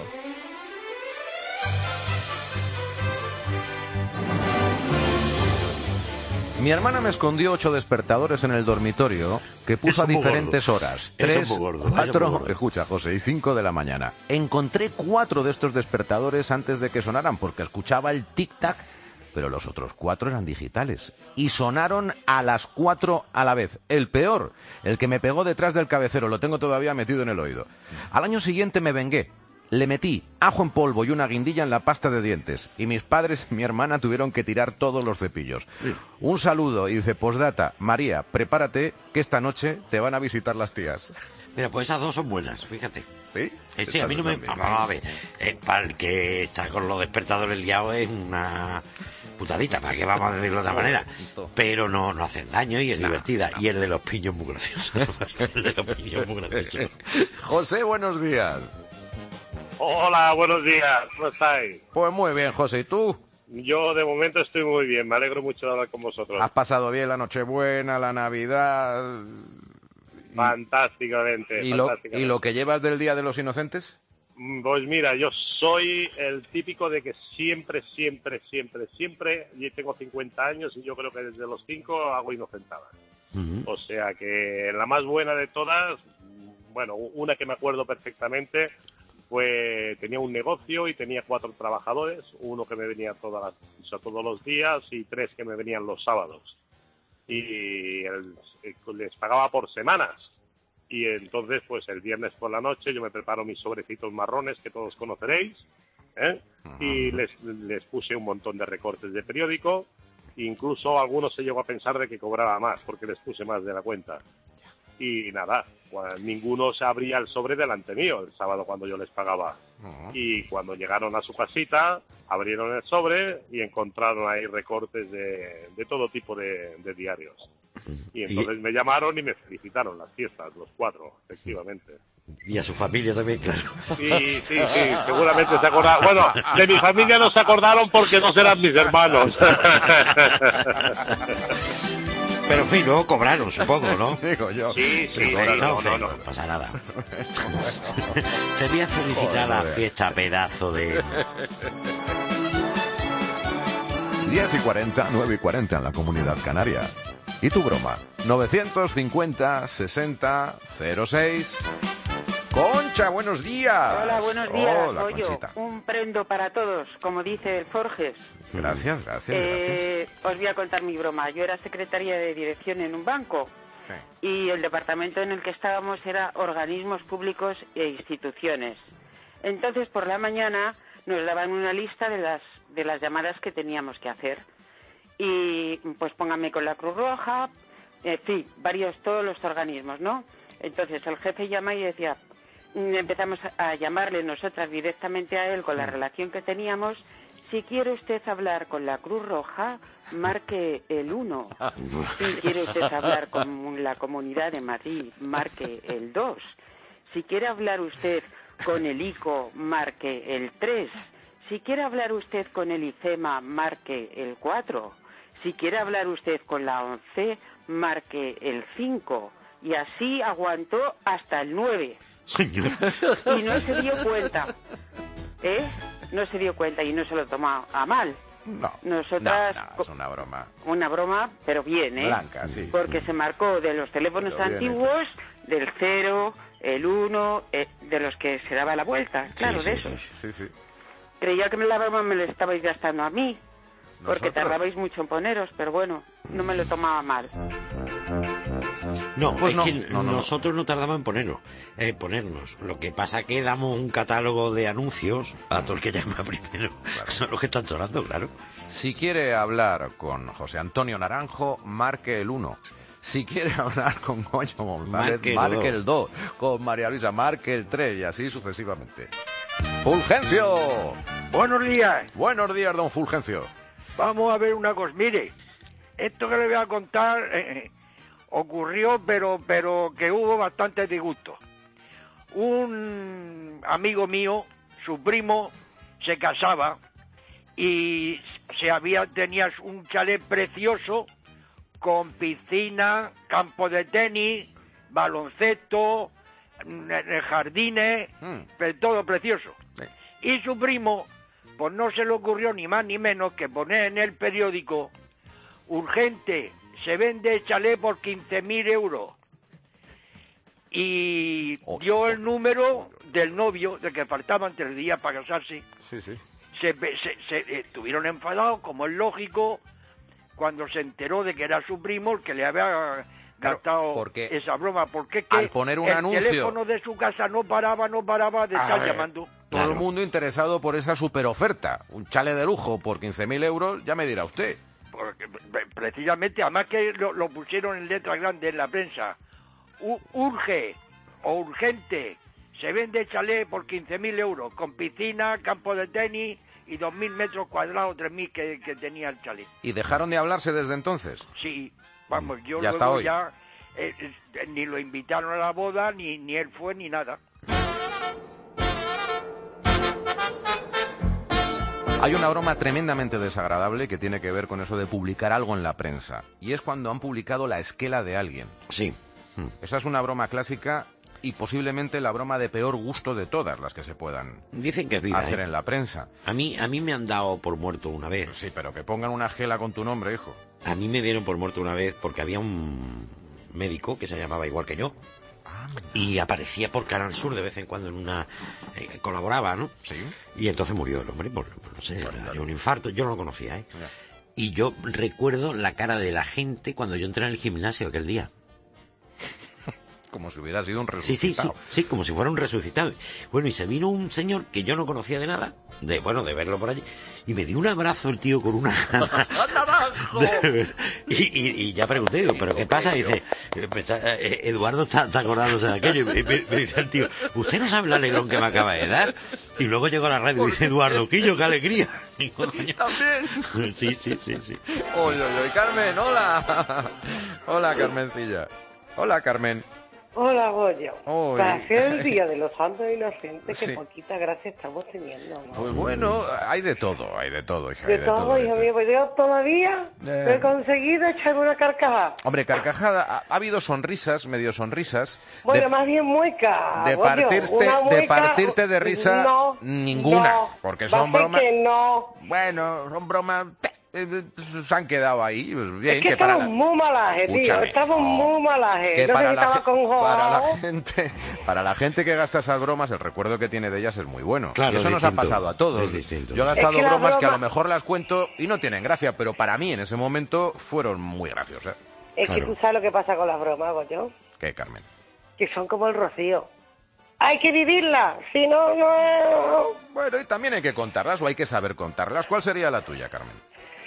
Speaker 1: Mi hermana me escondió ocho despertadores en el dormitorio que puso
Speaker 2: Eso
Speaker 1: a
Speaker 2: es muy
Speaker 1: diferentes
Speaker 2: gordo.
Speaker 1: horas.
Speaker 2: Eso es
Speaker 1: Tres,
Speaker 2: muy gordo, eso es muy
Speaker 1: cuatro,
Speaker 2: gordo.
Speaker 1: escucha, José, y cinco de la mañana. Encontré cuatro de estos despertadores antes de que sonaran porque escuchaba el tic-tac, pero los otros cuatro eran digitales. Y sonaron a las cuatro a la vez. El peor, el que me pegó detrás del cabecero, lo tengo todavía metido en el oído. Al año siguiente me vengué. Le metí ajo en polvo y una guindilla en la pasta de dientes. Y mis padres y mi hermana tuvieron que tirar todos los cepillos. Un saludo y dice, postdata, María, prepárate que esta noche te van a visitar las tías.
Speaker 2: Mira, pues esas dos son buenas, fíjate.
Speaker 1: ¿Sí?
Speaker 2: Eh, sí, a mí no me... Vamos a ver, eh, para el que está con los despertadores liados es una putadita, ¿para qué vamos a decirlo de otra manera? Pero no, no hacen daño y es nah, divertida. No. Y el de los piños muy gracioso. El de los piños muy gracioso.
Speaker 1: José, buenos días.
Speaker 7: Hola, buenos días. ¿Cómo estáis?
Speaker 1: Pues muy bien, José. ¿Y tú?
Speaker 7: Yo de momento estoy muy bien. Me alegro mucho de hablar con vosotros.
Speaker 1: ¿Has pasado bien la Nochebuena, la Navidad?
Speaker 7: Y... Fantásticamente.
Speaker 1: ¿Y lo,
Speaker 7: fantásticamente.
Speaker 1: ¿Y lo que llevas del Día de los Inocentes?
Speaker 7: Pues mira, yo soy el típico de que siempre, siempre, siempre, siempre, y tengo cincuenta años y yo creo que desde los cinco hago inocentadas. Uh-huh. O sea que la más buena de todas, bueno, una que me acuerdo perfectamente, fue, tenía un negocio y tenía cuatro trabajadores, uno que me venía todas las, o sea, todos los días y tres que me venían los sábados. Y el, el, les pagaba por semanas. Y entonces, pues el viernes por la noche yo me preparo mis sobrecitos marrones que todos conoceréis, ¿eh? Uh-huh. Y les, les puse un montón de recortes de periódico. Incluso algunos se llegó a pensar de que cobraba más porque les puse más de la cuenta. Y nada, pues, ninguno se abría el sobre delante mío el sábado cuando yo les pagaba. Uh-huh. Y cuando llegaron a su casita, abrieron el sobre y encontraron ahí recortes de, de todo tipo de, de diarios. Y entonces y... me llamaron y me felicitaron las fiestas, los cuatro, efectivamente.
Speaker 2: Y a su familia también, claro.
Speaker 7: Sí, sí, sí, seguramente se acordaron. Bueno, de mi familia no se acordaron porque no serán mis hermanos.
Speaker 2: Pero en fin, luego cobraron, supongo, ¿no?
Speaker 1: Digo yo.
Speaker 7: Sí, sí, sí,
Speaker 2: no,
Speaker 7: no, no,
Speaker 2: no, no pasa nada. Te voy a felicitar a la fiesta, pedazo de...
Speaker 1: diez y cuarenta, nueve y cuarenta en la Comunidad Canaria. ¿Y tu broma? novecientos cincuenta, sesenta, cero seis. Concha, buenos días.
Speaker 9: Hola, buenos días.
Speaker 1: Hola,
Speaker 9: Oye,
Speaker 1: Conchita.
Speaker 9: Un prendo para todos, como dice el Forges.
Speaker 1: Gracias, gracias,
Speaker 9: eh,
Speaker 1: gracias.
Speaker 9: Os voy a contar mi broma. Yo era secretaria de dirección en un banco. Sí. Y el departamento en el que estábamos era organismos públicos e instituciones. Entonces, por la mañana nos daban una lista de las de las llamadas que teníamos que hacer. Y pues póngame con la Cruz Roja, en fin, varios, todos los organismos, ¿no? Entonces el jefe llama y decía, empezamos a llamarle nosotras directamente a él con la relación que teníamos. Si quiere usted hablar con la Cruz Roja, marque el uno. Si quiere usted hablar con la Comunidad de Madrid, marque el dos. Si quiere hablar usted con el I C O, marque el tres. Si quiere hablar usted con el IFEMA, marque el cuatro. Si quiere hablar usted con la ONCE, marque el cinco. Y así aguantó hasta el nueve.
Speaker 2: Señor.
Speaker 9: Y no se dio cuenta. ¿Eh? No se dio cuenta y no se lo tomó a mal.
Speaker 1: No,
Speaker 9: Nosotras,
Speaker 1: no, no, es una broma.
Speaker 9: Una broma, pero bien, ¿eh?
Speaker 1: Blanca, sí.
Speaker 9: Porque se marcó de los teléfonos antiguos, del cero, el uno, eh, de los que se daba la vuelta. Claro,
Speaker 1: sí,
Speaker 9: de
Speaker 1: sí,
Speaker 9: esos.
Speaker 1: Sí, sí.
Speaker 9: Creía que me la broma me la estabais gastando a mí. Porque
Speaker 1: ¿Nosotros?
Speaker 9: tardabais mucho en poneros, pero bueno, no me lo tomaba mal.
Speaker 2: No,
Speaker 1: Pues
Speaker 2: es
Speaker 1: no,
Speaker 2: que
Speaker 1: no, no,
Speaker 2: nosotros no tardamos en ponernos, eh, ponernos. Lo que pasa es que damos un catálogo de anuncios a todo el que llama primero. Claro. Son los que están sonando, claro.
Speaker 1: Si quiere hablar con José Antonio Naranjo, marque el uno. Si quiere hablar con Goyo González,
Speaker 2: Marque el
Speaker 1: marque
Speaker 2: dos.
Speaker 1: el dos. Con María Luisa, marque el tres y así sucesivamente. ¡Fulgencio!
Speaker 12: Buenos días.
Speaker 1: Buenos días, don Fulgencio.
Speaker 12: Vamos a ver una cosa. Mire, esto que le voy a contar eh, ocurrió, pero pero que hubo bastante disgusto. Un amigo mío, su primo, se casaba y se había tenía un chalet precioso con piscina, campo de tenis, baloncesto, jardines, mm. pero todo precioso. Sí. Y su primo, pues no se le ocurrió ni más ni menos que poner en el periódico: urgente, se vende chalet por quince mil euros. Y oh, dio oh, el número oh, del novio, de que faltaban tres días para casarse.
Speaker 1: Sí, sí.
Speaker 12: Se, se, se estuvieron enfadados, como es lógico, cuando se enteró de que era su primo el que le había gastado
Speaker 1: claro,
Speaker 12: esa broma. Porque es que
Speaker 1: al poner un
Speaker 12: el
Speaker 1: anuncio,
Speaker 12: teléfono de su casa no paraba, no paraba de estar
Speaker 1: ver,
Speaker 12: llamando.
Speaker 1: Tú todo
Speaker 2: Claro.
Speaker 1: el mundo interesado por esa superoferta. Un chale de lujo por quince mil euros, ya me dirá usted.
Speaker 12: Porque, pre- precisamente, además que lo, lo pusieron en letras grandes en la prensa. U- urge o urgente, se vende chalet por quince mil euros, con piscina, campo de tenis y dos mil metros cuadrados, tres mil que, que tenía el chalet.
Speaker 1: ¿Y dejaron de hablarse desde entonces?
Speaker 12: Sí, vamos, yo
Speaker 1: Ya está
Speaker 12: luego
Speaker 1: hoy.
Speaker 12: ya eh, eh, ni lo invitaron a la boda, ni, ni él fue, ni nada.
Speaker 1: Hay una broma tremendamente desagradable que tiene que ver con eso de publicar algo en la prensa. Y es cuando han publicado la esquela de alguien.
Speaker 2: Sí.
Speaker 1: Esa es una broma clásica y posiblemente la broma de peor gusto de todas las que se puedan
Speaker 2: Dicen que es vida,
Speaker 1: hacer
Speaker 2: ¿eh?
Speaker 1: en la prensa.
Speaker 2: A mí, a mí me han dado por muerto una vez.
Speaker 1: Sí, pero que pongan una esquela con tu nombre, hijo.
Speaker 2: A mí me dieron por muerto una vez porque había un médico que se llamaba igual que yo. Y aparecía por Canal Sur de vez en cuando en una... eh, colaboraba, ¿no?
Speaker 1: Sí.
Speaker 2: Y entonces murió el hombre, por, no sé, le dio un infarto. Yo no lo conocía, ¿eh? Y yo recuerdo la cara de la gente cuando yo entré en el gimnasio aquel día.
Speaker 1: Como si hubiera sido un
Speaker 2: Sí, sí, sí,
Speaker 1: resucitado.
Speaker 2: sí, como si fuera un resucitado. Bueno, y se vino un señor que yo no conocía de nada, de bueno, de verlo por allí, y me dio un abrazo el tío con una gana. de- y, y, y ya pregunté, digo, ¿pero qué pasa? Y dice, eh, pues, eh, Eduardo está, está acordándose de aquello. Y me, me dice el tío, ¿usted no sabe el alegrón que me acaba de dar? Y luego llegó a la radio y dice, Eduardo Quillo, qué alegría. Digo, coño.
Speaker 1: ¿También?
Speaker 2: Sí, sí, sí, sí.
Speaker 1: Oye, oye, oye, Carmen, hola. Hola, Carmencilla. Hola, Carmen.
Speaker 13: Hola, Goyo.
Speaker 1: Oy.
Speaker 13: Para ser el Día de los Santos Inocentes, que
Speaker 1: Sí.
Speaker 13: poquita gracia estamos teniendo, ¿no?
Speaker 1: Pues bueno, hay de todo, hay de todo, hija.
Speaker 13: De
Speaker 1: hay de
Speaker 13: todo, hijo mío, pues yo todavía
Speaker 1: Eh.
Speaker 13: no he conseguido echarme una carcajada.
Speaker 1: Hombre, carcajada, ha, ha habido sonrisas, medio sonrisas.
Speaker 13: Bueno,
Speaker 1: de,
Speaker 13: más bien mueca.
Speaker 1: de
Speaker 13: Goyo,
Speaker 1: partirte,
Speaker 13: una
Speaker 1: de
Speaker 13: mueca,
Speaker 1: partirte de risa,
Speaker 13: no,
Speaker 1: ninguna.
Speaker 13: no,
Speaker 1: porque
Speaker 13: va
Speaker 1: son
Speaker 13: a ser
Speaker 1: bromas.
Speaker 13: que no.
Speaker 1: Bueno, son bromas. eh, se han quedado ahí. Pues bien,
Speaker 13: Es que
Speaker 1: para
Speaker 13: estamos
Speaker 1: la-
Speaker 13: muy malaje, tío.
Speaker 1: Escúchame,
Speaker 13: Estamos
Speaker 1: no,
Speaker 13: muy malaje.
Speaker 1: que
Speaker 13: No sé
Speaker 1: para
Speaker 13: si
Speaker 1: la,
Speaker 13: estaba
Speaker 1: ge-
Speaker 13: con
Speaker 1: para la
Speaker 13: Joao.
Speaker 1: gente para la gente que gasta esas bromas, el recuerdo que tiene de ellas es muy bueno.
Speaker 2: Claro,
Speaker 1: y eso
Speaker 2: es
Speaker 1: nos ha
Speaker 2: distinto,
Speaker 1: pasado a todos.
Speaker 2: es distinto.
Speaker 1: Yo he
Speaker 2: Es
Speaker 1: gastado
Speaker 13: que la
Speaker 1: bromas que a
Speaker 13: broma-
Speaker 1: lo mejor las cuento y no tienen gracia, pero para mí en ese momento fueron muy graciosas.
Speaker 13: Es que tú sabes lo que pasa con las bromas, Goyo.
Speaker 1: ¿Qué, Carmen?
Speaker 13: Que son como el rocío. Hay que vivirla, si no, no...
Speaker 1: Bueno, y también hay que contarlas o hay que saber contarlas. ¿Cuál sería la tuya, Carmen?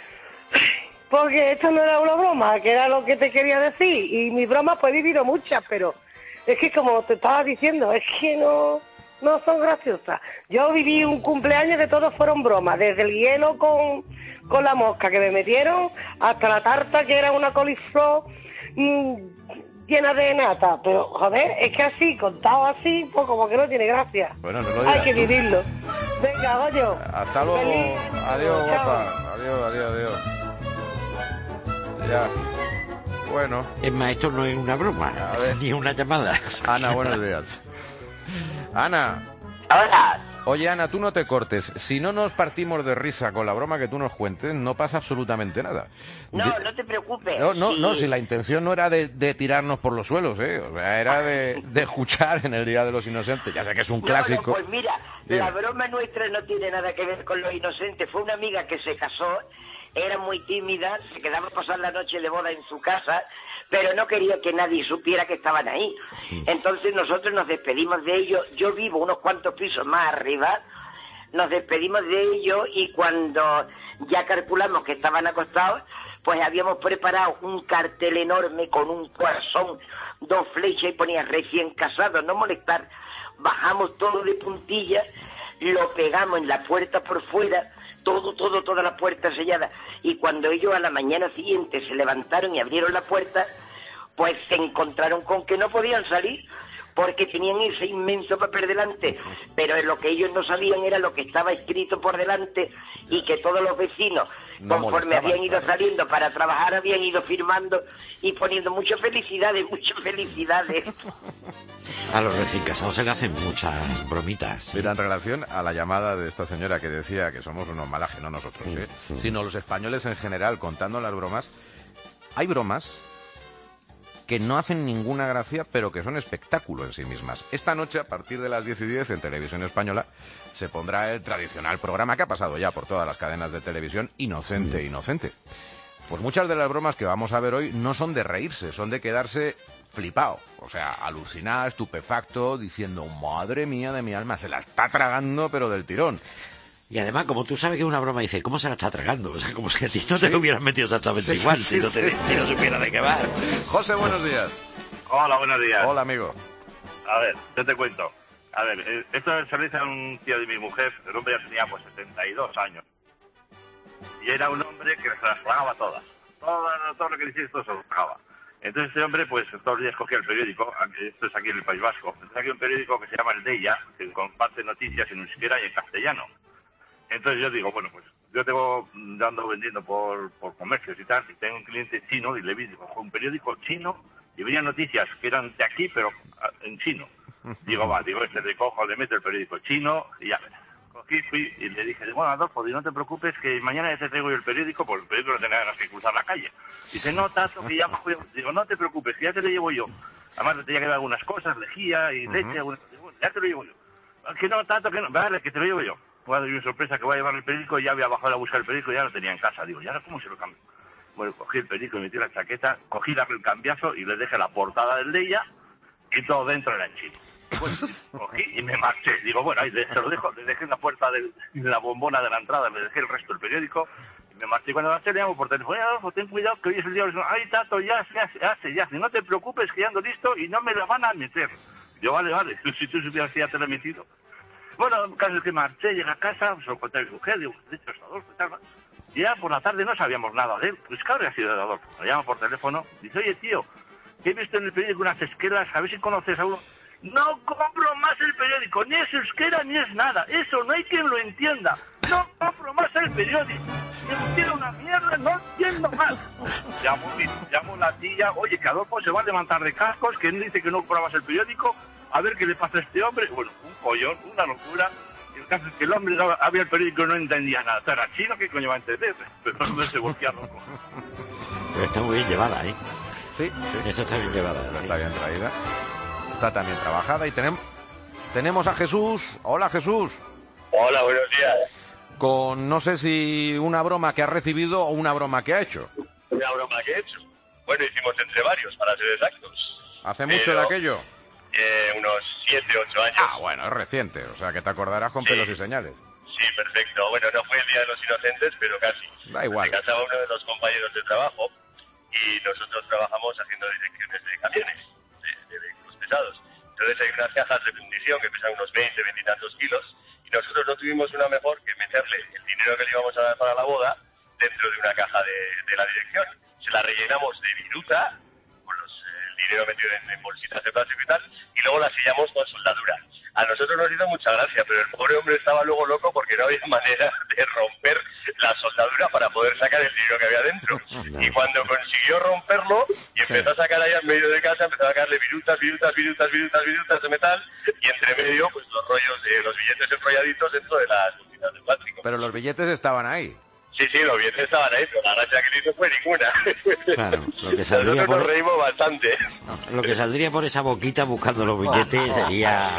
Speaker 13: Porque esto no era una broma, que era lo que te quería decir. Y mis bromas, pues he vivido muchas, pero es que como te estaba diciendo, es que no, no son graciosas. Yo viví un cumpleaños que todos fueron bromas, desde el hielo con, con la mosca que me metieron, hasta la tarta que era una coliflor mmm, llena de nata. Pero, joder, es que así, contado así, pues como que no tiene gracia.
Speaker 1: Bueno, no lo
Speaker 13: Hay
Speaker 1: digas
Speaker 13: que
Speaker 1: tú.
Speaker 13: vivirlo. Venga, Goyo.
Speaker 1: Hasta luego.
Speaker 13: Feliz.
Speaker 1: Adiós,
Speaker 13: Chao.
Speaker 1: guapa. Adiós, adiós, adiós. Ya. Bueno.
Speaker 2: Es más, esto no es una broma,
Speaker 1: A ver.
Speaker 2: ni una llamada.
Speaker 1: Ana, buenos días. Ana.
Speaker 14: Hola.
Speaker 1: Oye, Ana, tú no te cortes. Si no nos partimos de risa con la broma que tú nos cuentes, no pasa absolutamente nada.
Speaker 14: No,
Speaker 1: De-
Speaker 14: no te preocupes.
Speaker 1: No, no,
Speaker 14: Sí.
Speaker 1: no, si la intención no era de, de tirarnos por los suelos, ¿eh? O sea, era de, de escuchar en el Día de los Inocentes. Ya sé que es un
Speaker 14: No,
Speaker 1: clásico.
Speaker 14: no, pues mira,
Speaker 1: Dime.
Speaker 14: la broma nuestra no tiene nada que ver con los inocentes. Fue una amiga que se casó, era muy tímida, se quedaba a pasar la noche de boda en su casa, pero no quería que nadie supiera que estaban ahí. Entonces nosotros nos despedimos de ellos. Yo vivo unos cuantos pisos más arriba. Nos despedimos de ellos y cuando ya calculamos que estaban acostados, pues habíamos preparado un cartel enorme con un corazón, dos flechas y ponía recién casado, no molestar. Bajamos todo de puntillas, lo pegamos en la puerta por fuera, todo, todo, toda la puerta sellada. Y cuando ellos a la mañana siguiente se levantaron y abrieron la puerta, pues se encontraron con que no podían salir porque tenían ese inmenso papel delante, pero lo que ellos no sabían era lo que estaba escrito por delante y que todos los vecinos,
Speaker 1: No
Speaker 14: conforme
Speaker 1: molestaban,
Speaker 14: habían ido
Speaker 1: claro.
Speaker 14: saliendo para trabajar, habían ido firmando y poniendo muchas felicidades, muchas felicidades.
Speaker 2: A los recién casados se le hacen muchas bromitas.
Speaker 1: Mira, en relación a la llamada de esta señora que decía que somos unos malajes, no nosotros, ¿eh? sino los españoles en general contando las bromas, hay bromas que no hacen ninguna gracia, pero que son espectáculo en sí mismas. Esta noche, a partir de las diez y diez, en Televisión Española, se pondrá el tradicional programa que ha pasado ya por todas las cadenas de televisión, Inocente, Inocente. Pues muchas de las bromas que vamos a ver hoy no son de reírse, son de quedarse flipado, o sea, alucinado, estupefacto, diciendo, madre mía de mi alma, se la está tragando, pero del tirón.
Speaker 2: Y además, como tú sabes que es una broma, dice, ¿cómo se la está tragando? O sea, como si a ti no te lo hubieras metido exactamente sí, igual, sí, si, no te, sí. si no supiera de qué va.
Speaker 1: José, buenos días.
Speaker 15: Hola, buenos días.
Speaker 1: Hola, amigo.
Speaker 15: A ver, yo te cuento. A ver, esto se lo hizo a un tío de mi mujer, el hombre ya tenía pues setenta y dos años. Y era un hombre que se las pagaba todas. Todo, todo lo que le hiciese, todo se lo pagaba. Entonces este hombre, pues todos los días cogía el periódico, esto es aquí en el País Vasco, entonces aquí hay un periódico que se llama El Deia, que comparte noticias en euskera y en castellano. Entonces yo digo, bueno, pues yo tengo, yo ando vendiendo por, por comercios y tal, y tengo un cliente chino y le vi, digo, un periódico chino y venían noticias que eran de aquí, pero en chino. Digo, va, digo, este le cojo, le meto el periódico chino y ya verás. Cogí, fui y le dije, bueno, Adolfo, no te preocupes que mañana ya te traigo yo el periódico, porque el periódico no tenía ganas que cruzar la calle. Dice, no, Tato, que ya me Digo, no te preocupes, que ya te lo llevo yo. Además le tenía que dar algunas cosas, lejía y leche, uh-huh. algunas... Digo, ya te lo llevo yo. Que no, Tato, que no, vale, que te lo llevo yo. Voy a dar una sorpresa que voy a llevar el periódico y ya había bajado a buscar el periódico y ya lo tenía en casa. Digo, ¿y ahora cómo se lo cambio? Bueno, cogí el periódico y metí la chaqueta, cogí el cambiazo y le dejé la portada del de ella y todo dentro era en chino. Bueno, cogí y me marché. Digo, bueno, ahí se lo dejo, le dejé en la puerta de la bombona de la entrada, le dejé el resto del periódico y me marché. Cuando me marché le llamo por teléfono, Adolfo, ten cuidado que hoy es el día de los... Ay, Tato, ya se hace, ya se, ya se. No te preocupes que ya ando listo y no me la van a meter. Yo, vale, vale, si tú supieras que ya te lo he metido. Bueno, el caso es que marché, llegué a casa, se lo conté a mi mujer, digo, de hecho es Adolfo y tal. Y ya por la tarde no sabíamos nada de él. Pues claro, ha sido de Adolfo. Me llama por teléfono, dice, oye, tío, que he visto en el periódico unas esquelas, a ver si conoces a uno. No compro más el periódico, ni es euskera ni es nada. Eso no hay quien lo entienda. No compro más el periódico. Entiendo una mierda, no entiendo más. Llamo, llamo a la tía, oye, que Adolfo se va a levantar de cascos, que él dice que no compra más el periódico. A ver qué le pasa a este hombre. Bueno, un pollón, una locura. El caso es que el hombre había el periódico y no entendía nada. Era chino, ¿qué coño va a entender? Pero el hombre se volvía loco.
Speaker 2: Pero está muy bien llevada, ¿eh?
Speaker 1: Sí, sí.
Speaker 2: Eso está bien llevada.
Speaker 1: Eso está bien traída. Está también trabajada y tenemos tenemos a Jesús. Hola, Jesús.
Speaker 16: Hola, buenos días.
Speaker 1: Con no sé si una broma que ha recibido o una broma que ha hecho.
Speaker 16: Una broma que he hecho. Bueno, hicimos entre varios, para ser exactos.
Speaker 1: ¿Hace mucho
Speaker 16: Pero,
Speaker 1: de aquello?
Speaker 16: Eh, unos siete, ocho años.
Speaker 1: Ah, bueno, es reciente, o sea que te acordarás con
Speaker 16: sí.
Speaker 1: pelos y señales.
Speaker 16: Sí, perfecto. Bueno, no fue el Día de los Inocentes, pero casi.
Speaker 1: Da igual.
Speaker 16: Se casaba uno de los compañeros de trabajo y nosotros trabajamos haciendo direcciones de camiones, de, de vehículos pesados. Entonces hay unas cajas de fundición que pesan unos veinte, veinte y tantos kilos y nosotros no tuvimos una mejor que meterle el dinero que le íbamos a dar para la boda dentro de una caja de, de la dirección. Se la rellenamos de viruta, con los, el dinero metido en, en bolsitas de plástico y tal, y luego la sellamos con soldadura. A nosotros nos hizo mucha gracia, pero el pobre hombre estaba luego loco porque no había manera de romper la soldadura para poder sacar el dinero que había dentro. Y cuando consiguió romperlo y empezó sí. a sacar allá en medio de casa, empezó a sacarle virutas, virutas, virutas, virutas, virutas de metal y entre medio pues los rollos de los billetes enrolladitos dentro de las bolsitas de plástico.
Speaker 1: Pero los billetes estaban ahí.
Speaker 16: Sí, sí, los billetes estaban ahí, pero la gracia que le hizo fue ninguna.
Speaker 2: Claro, lo que saldría
Speaker 16: Nosotros
Speaker 2: por...
Speaker 16: nos reímos bastante.
Speaker 2: Lo que saldría por esa boquita buscando los billetes sería...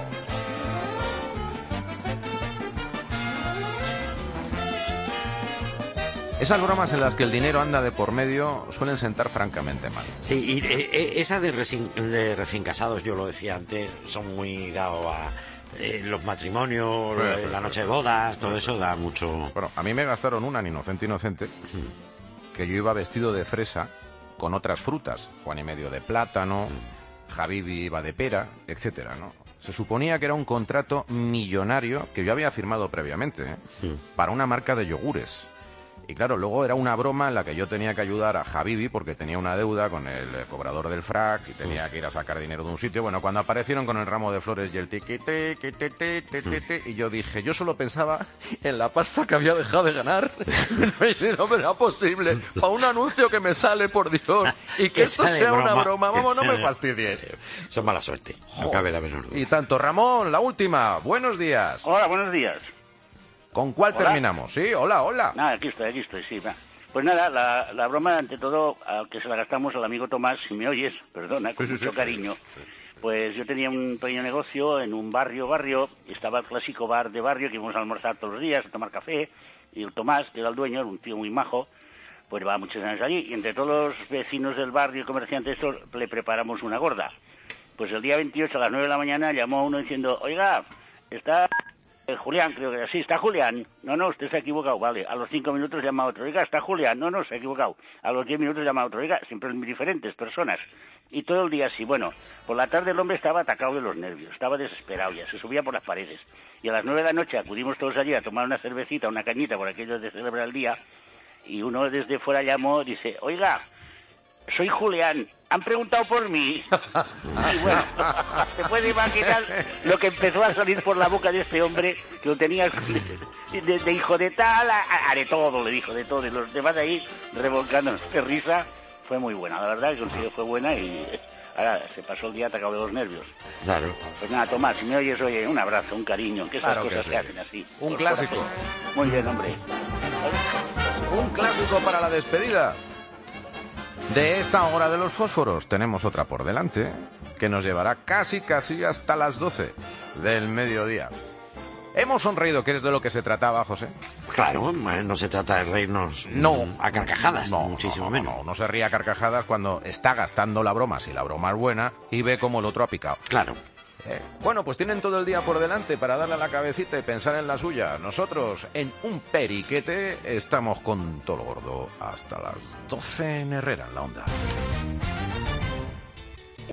Speaker 1: Esas bromas en las que el dinero anda de por medio suelen sentar francamente mal.
Speaker 2: Sí, y eh, esa de recién, de recién casados, yo lo decía antes, son muy dados a... Eh, los matrimonios, sí, sí, la noche sí, de bodas, sí, todo eso da mucho...
Speaker 1: Bueno, a mí me gastaron una en Inocente Inocente, sí. que yo iba vestido de fresa con otras frutas, Juan y medio de plátano, sí. Javibi iba de pera, etcétera, ¿no? Se suponía que era un contrato millonario que yo había firmado previamente, ¿eh? sí. para una marca de yogures. Y claro, luego era una broma en la que yo tenía que ayudar a Javibi porque tenía una deuda con el cobrador del frac y tenía que ir a sacar dinero de un sitio. Bueno, cuando aparecieron con el ramo de flores y el tiquete, tiquete, tiquete, y yo dije, yo solo pensaba en la pasta que había dejado de ganar. No me era posible. Para un anuncio que me sale, por Dios, y que, que esto sea broma. Una broma. Vamos, no me fastidies.
Speaker 2: Son mala suerte. No cabe la menor duda.
Speaker 1: Y tanto, Ramón, la última. Buenos días.
Speaker 17: Hola, buenos días.
Speaker 1: ¿Con cuál
Speaker 17: ¿Hola?
Speaker 1: terminamos? Sí, hola, hola.
Speaker 17: Nada, aquí estoy, aquí estoy, sí, va. Pues nada, la, la broma, ante todo, al que se la gastamos al amigo Tomás, si me oyes, perdona, con sí, mucho sí, cariño. Sí, sí. Pues yo tenía un pequeño negocio en un barrio, barrio, estaba el clásico bar de barrio que íbamos a almorzar todos los días, a tomar café, y el Tomás, que era el dueño, era un tío muy majo, pues va muchos años allí, y entre todos los vecinos del barrio y comerciantes estos, le preparamos una gorda. Pues el día veintiocho a las nueve de la mañana llamó uno diciendo, oiga, está eh, Julián, creo que sí, está Julián. No, no, usted se ha equivocado, vale. A los cinco minutos llama otro, oiga, está Julián. No, no, se ha equivocado. A los diez minutos llama otro, oiga, siempre diferentes personas. Y todo el día así. Bueno, por la tarde el hombre estaba atacado de los nervios, estaba desesperado ya, se subía por las paredes. Y a las nueve de la noche acudimos todos allí a tomar una cervecita, una cañita, por aquello de celebrar el día, y uno desde fuera llamó, dice, oiga, soy Julián, han preguntado por mí. Y bueno, se puede imaginar lo que empezó a salir por la boca de este hombre, que lo tenía de, de hijo de tal, a, a de todo, le dijo, de todo, y los demás ahí revolcándonos de risa. Fue muy buena, la verdad, el consejo fue buena y ahora se pasó el día atacado de los nervios.
Speaker 2: Claro.
Speaker 17: Pues nada, Tomás, si me oyes, oye, un abrazo, un cariño, que esas
Speaker 1: Claro que
Speaker 17: cosas
Speaker 1: sí.
Speaker 17: se hacen así.
Speaker 1: Un
Speaker 17: Por
Speaker 1: clásico.
Speaker 17: corazón. Muy bien, hombre.
Speaker 1: Un clásico para la despedida. De esta hora de los fósforos tenemos otra por delante, que nos llevará casi, casi hasta las doce del mediodía. Hemos sonreído, que es de lo que se trataba, José.
Speaker 2: Claro, no se trata de reírnos
Speaker 1: no,
Speaker 2: a carcajadas,
Speaker 1: no,
Speaker 2: muchísimo
Speaker 1: no, no,
Speaker 2: menos.
Speaker 1: No, no se ríe a carcajadas cuando está gastando la broma, si la broma es buena, y ve cómo el otro ha picado.
Speaker 2: Claro.
Speaker 1: Eh, bueno, pues tienen todo el día por delante para darle a la cabecita y pensar en la suya. Nosotros, en un periquete, estamos con todo lo gordo hasta las doce en Herrera, en la Onda.